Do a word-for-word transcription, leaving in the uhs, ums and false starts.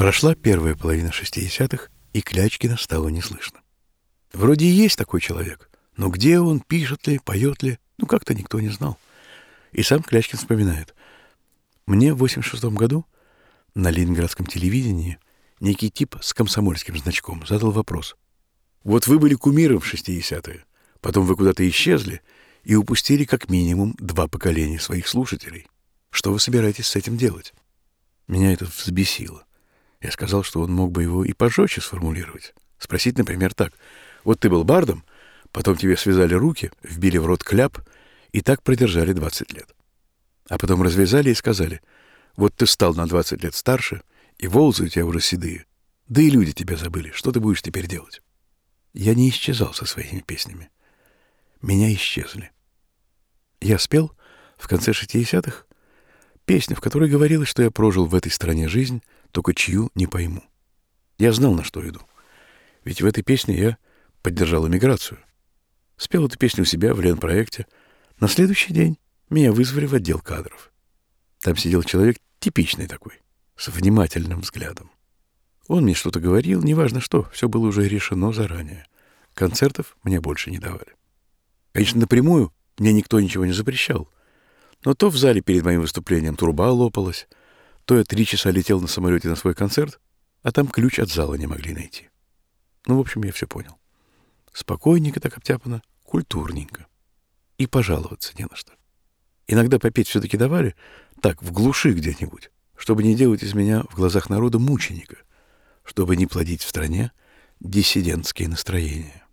Прошла первая половина шестидесятых, и Клячкина стало не слышно. Вроде и есть такой человек, но где он, пишет ли, поет ли, ну как-то никто не знал. И сам Клячкин вспоминает. Мне в восемьдесят шестом году на ленинградском телевидении некий тип с комсомольским значком задал вопрос. Вот вы были кумиром в шестидесятые, потом вы куда-то исчезли и упустили как минимум два поколения своих слушателей. Что вы собираетесь с этим делать? Меня это взбесило. Я сказал, что он мог бы его и пожестче сформулировать. Спросить, например, так. Вот ты был бардом, потом тебе связали руки, вбили в рот кляп и так продержали двадцать лет. А потом развязали и сказали, вот ты стал на двадцать лет старше, и волосы у тебя уже седые, да и люди тебя забыли, что ты будешь теперь делать? Я не исчезал со своими песнями. Меня исчезли. Я спел в конце шестидесятых песню, в которой говорилось, что я прожил в этой стране жизнь, только чью не пойму. Я знал, на что иду. Ведь в этой песне я поддержал эмиграцию. Спел эту песню у себя в Ленпроекте. На следующий день меня вызвали в отдел кадров. Там сидел человек типичный такой, с внимательным взглядом. Он мне что-то говорил, неважно что, все было уже решено заранее. Концертов мне больше не давали. Конечно, напрямую мне никто ничего не запрещал. Но то в зале перед моим выступлением труба лопалась, то я три часа летел на самолете на свой концерт, а там ключ от зала не могли найти. Ну, в общем, я все понял. Спокойненько так обтяпано, культурненько. И пожаловаться не на что. Иногда попеть все-таки давали, так, в глуши где-нибудь, чтобы не делать из меня в глазах народа мученика, чтобы не плодить в стране диссидентские настроения.